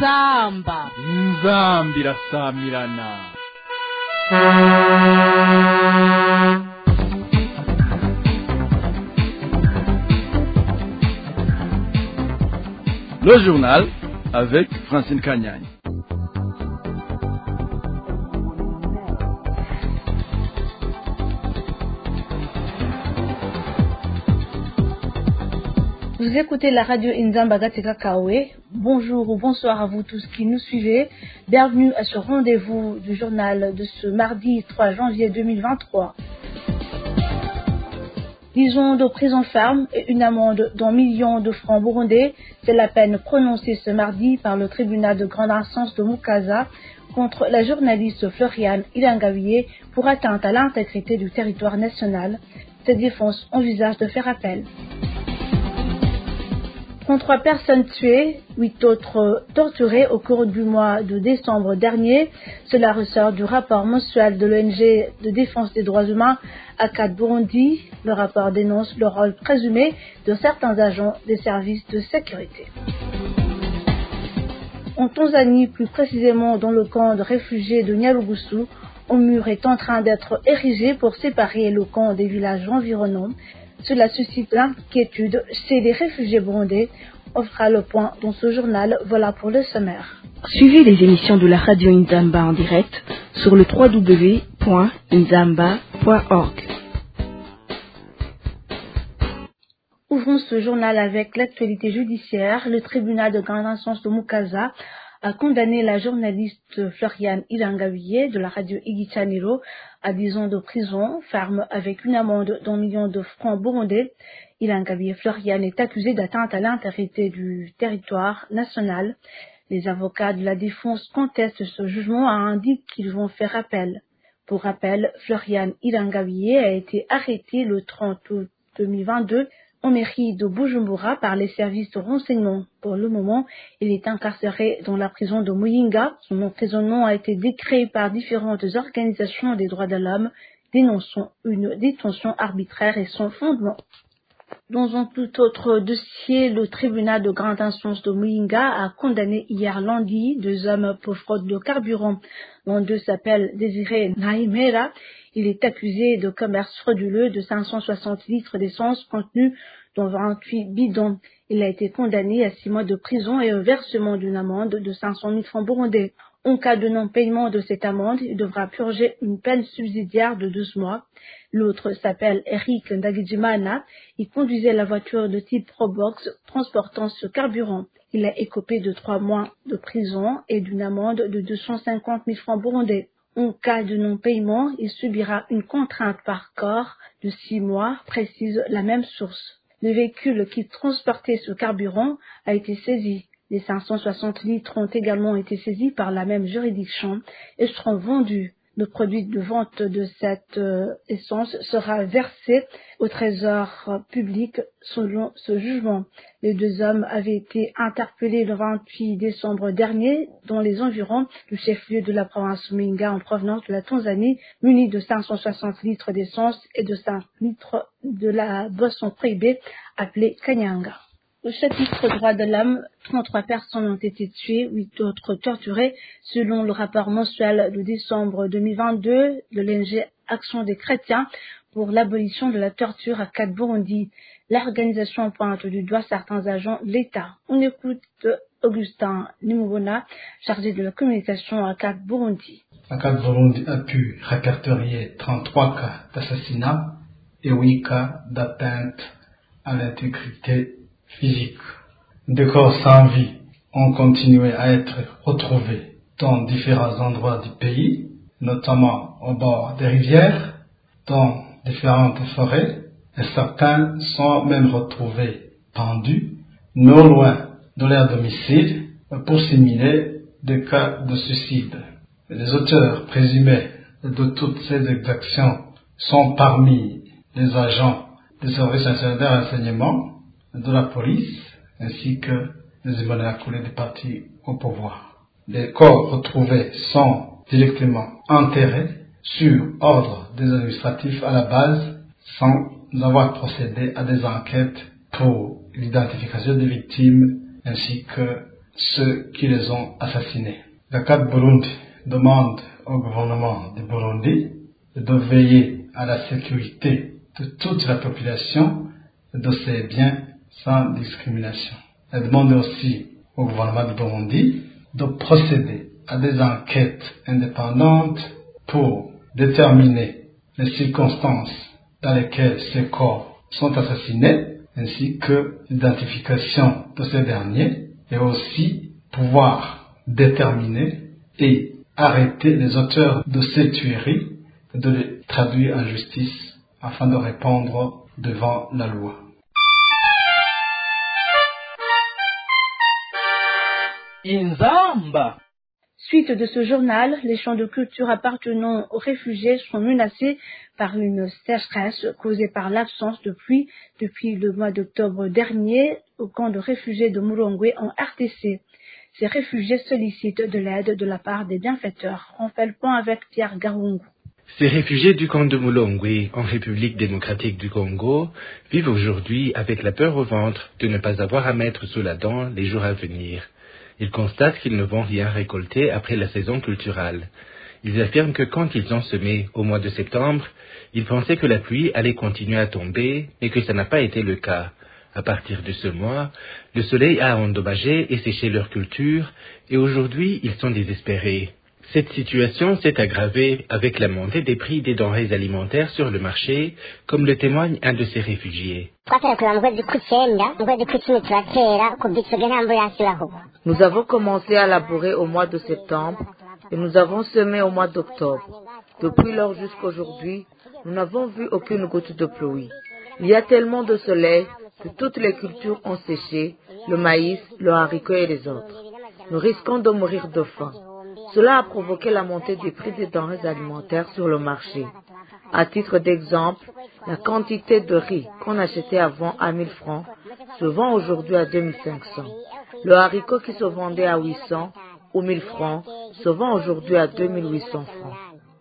inzamba irasamirana. Le journal avec Francine Kanyagne. Vous écoutez la radio Inzamba Gateka Kawe. Bonjour ou bonsoir à vous tous qui nous suivez. Bienvenue à ce rendez-vous du journal de ce mardi 3 janvier 2023. 10 ans de prison ferme et une amende d'1 million de francs burundais, c'est la peine prononcée ce mardi par le tribunal de grande instance de Mukaza contre la journaliste Floriane Ilangawiye pour atteinte à l'intégrité du territoire national. Cette défense envisage de faire appel. 33 personnes tuées, 8 autres torturées au cours du mois de décembre dernier. Cela ressort du rapport mensuel de l'ONG de défense des droits humains ACAD Burundi. Le rapport dénonce le rôle présumé de certains agents des services de sécurité. En Tanzanie, plus précisément dans le camp de réfugiés de Nyarugusu, un mur est en train d'être érigé pour séparer le camp des villages environnants. Cela suscite l'inquiétude chez les réfugiés burundais. On fera le point dans ce journal. Voilà pour le sommaire. Suivez les émissions de la radio Inzamba en direct sur le www.inzamba.org. Ouvrons ce journal avec l'actualité judiciaire. Le tribunal de grande instance de Mukaza a condamné la journaliste Floriane Ilangawiye de la radio Igitaniro à 10 ans de prison ferme avec une amende d'1 million de francs burundais. Ilangawiye Floriane est accusée d'atteinte à l'intégrité du territoire national. Les avocats de la défense contestent ce jugement et indiquent qu'ils vont faire appel. Pour rappel, Floriane Ilangawiye a été arrêtée le 30 août 2022 en mairie de Bujumbura par les services de renseignement. Pour le moment, il est incarcéré dans la prison de Muyinga. Son emprisonnement a été décrété par différentes organisations des droits de l'homme, dénonçant une détention arbitraire et sans fondement. Dans un tout autre dossier, le tribunal de grande instance de Muyinga a condamné hier lundi 2 hommes pour fraude de carburant. L'un d'eux s'appelle Désiré Naimera. Il est accusé de commerce frauduleux de 560 litres d'essence contenus dans 28 bidons. Il a été condamné à 6 mois de prison et au versement d'une amende de 500 000 francs burundais. En cas de non-paiement de cette amende, il devra purger une peine subsidiaire de 12 mois. L'autre s'appelle Eric Ndagijimana. Il conduisait la voiture de type Probox transportant ce carburant. Il a écopé de 3 mois de prison et d'une amende de 250 000 francs burundais. En cas de non-paiement, il subira une contrainte par corps de 6 mois, précise la même source. Le véhicule qui transportait ce carburant a été saisi. Les 560 litres ont également été saisis par la même juridiction et seront vendus. Le produit de vente de cette essence sera versé au trésor public selon ce jugement. Les 2 hommes avaient été interpellés le 28 décembre dernier dans les environs du chef-lieu de la province Muyinga en provenance de la Tanzanie, munis de 560 litres d'essence et de 5 litres de la boisson prohibée appelée Kanyanga. Au chapitre droits de l'homme, 33 personnes ont été tuées, 8 autres torturées, selon le rapport mensuel de décembre 2022 de l'ONG Action des chrétiens pour l'abolition de la torture à ACAD Burundi. L'organisation pointe du doigt certains agents de l'État. On écoute Augustin Nimubona, chargé de la communication à ACAD Burundi. ACAD Burundi a pu répertorier 33 cas d'assassinat et 8 cas d'atteinte à l'intégrité physique. Des corps sans vie ont continué à être retrouvés dans différents endroits du pays, notamment au bord des rivières, dans différentes forêts, et certains sont même retrouvés pendus non loin de leur domicile pour simuler des cas de suicide. Les auteurs présumés de toutes ces exactions sont parmi les agents des services nationaux de renseignement, de la police, ainsi que les immaculés des partis au pouvoir. Les corps retrouvés sont directement enterrés sur ordre des administratifs à la base, sans avoir procédé à des enquêtes pour l'identification des victimes ainsi que ceux qui les ont assassinés. Le CAC Burundi demande au gouvernement du Burundi de veiller à la sécurité de toute la population et de ses biens sans discrimination. Elle demande aussi au gouvernement du Burundi de procéder à des enquêtes indépendantes pour déterminer les circonstances dans lesquelles ces corps sont assassinés, ainsi que l'identification de ces derniers, et aussi pouvoir déterminer et arrêter les auteurs de ces tueries et de les traduire en justice afin de répondre devant la loi. Inzamba. Suite de ce journal, les champs de culture appartenant aux réfugiés sont menacés par une sécheresse causée par l'absence de pluie depuis le mois d'octobre dernier au camp de réfugiés de Mulongwe en RDC. Ces réfugiés sollicitent de l'aide de la part des bienfaiteurs. On fait le point avec Pierre Garungu. Ces réfugiés du camp de Mulongwe, en République démocratique du Congo, vivent aujourd'hui avec la peur au ventre de ne pas avoir à mettre sous la dent les jours à venir. Ils constatent qu'ils ne vont rien récolter après la saison culturelle. Ils affirment que quand ils ont semé au mois de septembre, ils pensaient que la pluie allait continuer à tomber, mais que ça n'a pas été le cas. À partir de ce mois, le soleil a endommagé et séché leur culture, et aujourd'hui ils sont désespérés. Cette situation s'est aggravée avec la montée des prix des denrées alimentaires sur le marché, comme le témoigne un de ces réfugiés. Nous avons commencé à labourer au mois de septembre et nous avons semé au mois d'octobre. Depuis lors jusqu'à aujourd'hui, nous n'avons vu aucune goutte de pluie. Il y a tellement de soleil que toutes les cultures ont séché, le maïs, le haricot et les autres. Nous risquons de mourir de faim. Cela a provoqué la montée des prix des denrées alimentaires sur le marché. À titre d'exemple, la quantité de riz qu'on achetait avant à 1000 francs se vend aujourd'hui à 2500. Le haricot qui se vendait à 800 ou 1000 francs se vend aujourd'hui à 2800 francs.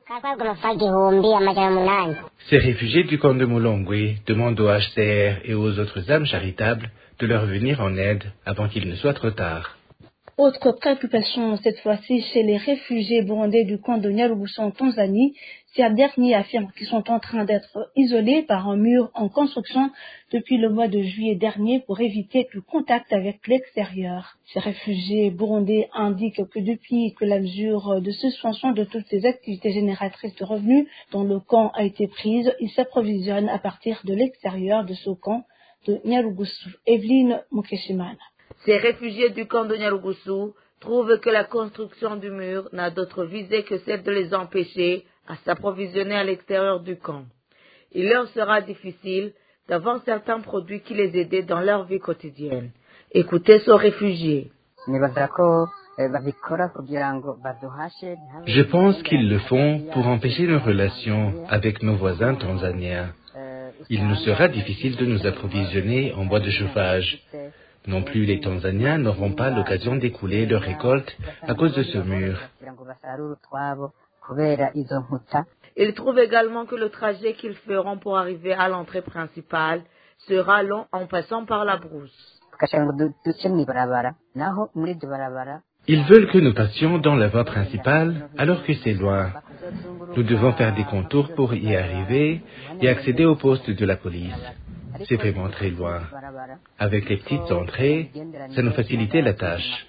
Ces réfugiés du camp de Mulongwe demandent au HCR et aux autres âmes charitables de leur venir en aide avant qu'il ne soit trop tard. Autre préoccupation cette fois-ci chez les réfugiés burundais du camp de Nyarugusu en Tanzanie. Ces derniers affirment qu'ils sont en train d'être isolés par un mur en construction depuis le mois de juillet dernier pour éviter tout contact avec l'extérieur. Ces réfugiés burundais indiquent que depuis que la mesure de suspension de toutes les activités génératrices de revenus dans le camp a été prise, ils s'approvisionnent à partir de l'extérieur de ce camp de Nyarugusu. Evelyne Mukeshimana. Ces réfugiés du camp de Nyarugusu trouvent que la construction du mur n'a d'autre visée que celle de les empêcher à s'approvisionner à l'extérieur du camp. Il leur sera difficile d'avoir certains produits qui les aidaient dans leur vie quotidienne. Écoutez ce réfugié. Je pense qu'ils le font pour empêcher nos relations avec nos voisins tanzaniens. Il nous sera difficile de nous approvisionner en bois de chauffage. Non plus les Tanzaniens n'auront pas l'occasion d'écouler leurs récoltes à cause de ce mur. Ils trouvent également que le trajet qu'ils feront pour arriver à l'entrée principale sera long en passant par la brousse. Ils veulent que nous passions dans la voie principale alors que c'est loin. Nous devons faire des contours pour y arriver et accéder au poste de la police. C'est vraiment très loin. Avec les petites entrées, ça nous facilitait la tâche.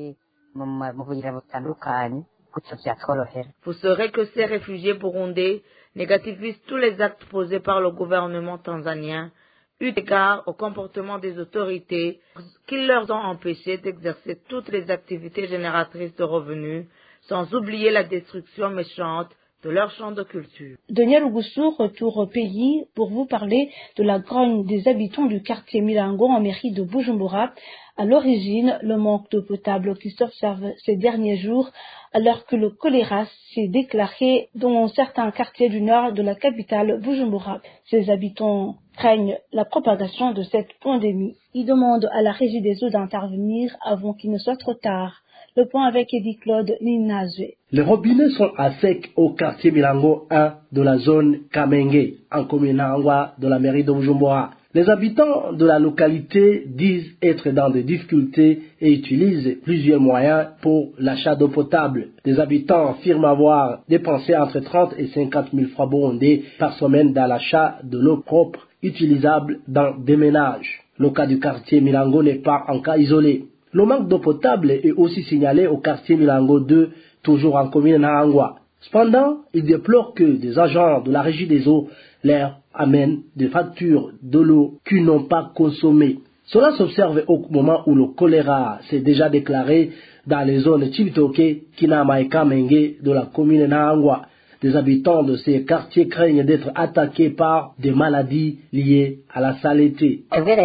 Vous saurez que ces réfugiés burundais négativisent tous les actes posés par le gouvernement tanzanien, eu égard au comportement des autorités qui leur ont empêché d'exercer toutes les activités génératrices de revenus, sans oublier la destruction méchante de leur champ de culture. De Nyarugusu, retour au pays pour vous parler de la grogne des habitants du quartier Milango en mairie de Bujumbura. À l'origine, le manque d'eau potable qui s'observe ces derniers jours, alors que le choléra s'est déclaré dans certains quartiers du nord de la capitale Bujumbura. Ces habitants craignent la propagation de cette pandémie. Ils demandent à la Régie des eaux d'intervenir avant qu'il ne soit trop tard. Le point avec Edith Claude Ninazwe. Les robinets sont à sec au quartier Milango 1 de la zone Kamenge, en commune Angwa de la mairie de Bujumbura. Les habitants de la localité disent être dans des difficultés et utilisent plusieurs moyens pour l'achat d'eau potable. Les habitants affirment avoir dépensé entre 30 et 50 000 francs burundais par semaine dans l'achat de l'eau propre utilisable dans des ménages. Le cas du quartier Milango n'est pas un cas isolé. Le manque d'eau potable est aussi signalé au quartier Milango 2, toujours en commune Nahangwa. Cependant, il déplore que des agents de la régie des eaux leur amènent des factures de l'eau qu'ils n'ont pas consommées. Cela s'observe au moment où le choléra s'est déjà déclaré dans les zones Chibitoke, Kinama et Kamenge de la commune Nahangwa. Les habitants de ces quartiers craignent d'être attaqués par des maladies liées à la saleté.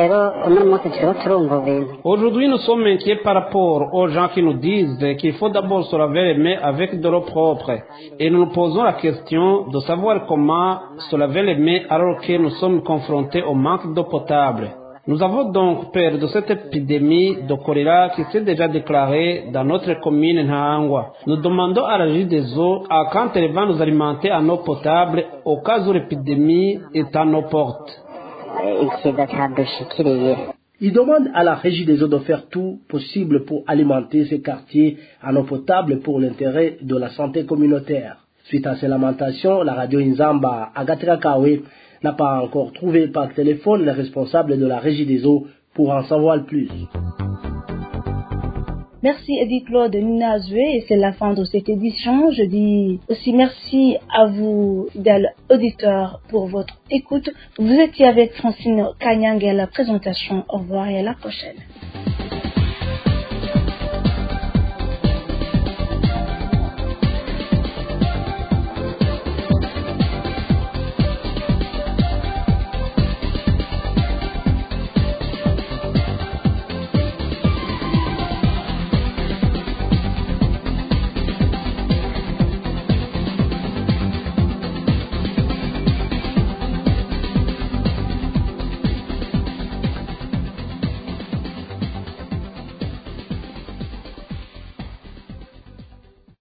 Aujourd'hui, nous sommes inquiets par rapport aux gens qui nous disent qu'il faut d'abord se laver les mains avec de l'eau propre. Et nous nous posons la question de savoir comment se laver les mains alors que nous sommes confrontés au manque d'eau potable. Nous avons donc peur de cette épidémie de choléra qui s'est déjà déclarée dans notre commune Nahangwa. Nous demandons à la Régie des eaux à quand elle va nous alimenter en eau potable au cas où l'épidémie est à nos portes. Il demande à la Régie des eaux de faire tout possible pour alimenter ces quartiers en eau potable pour l'intérêt de la santé communautaire. Suite à ces lamentations, la radio Inzamba Agatrakawe n'a pas encore trouvé par téléphone les responsables de la Régie des eaux pour en savoir plus. Merci Edith Claude Nina Azoué et c'est la fin de cette édition. Je dis aussi merci à vous, fidèles auditeurs, pour votre écoute. Vous étiez avec Francine Kanyang à la présentation. Au revoir et à la prochaine.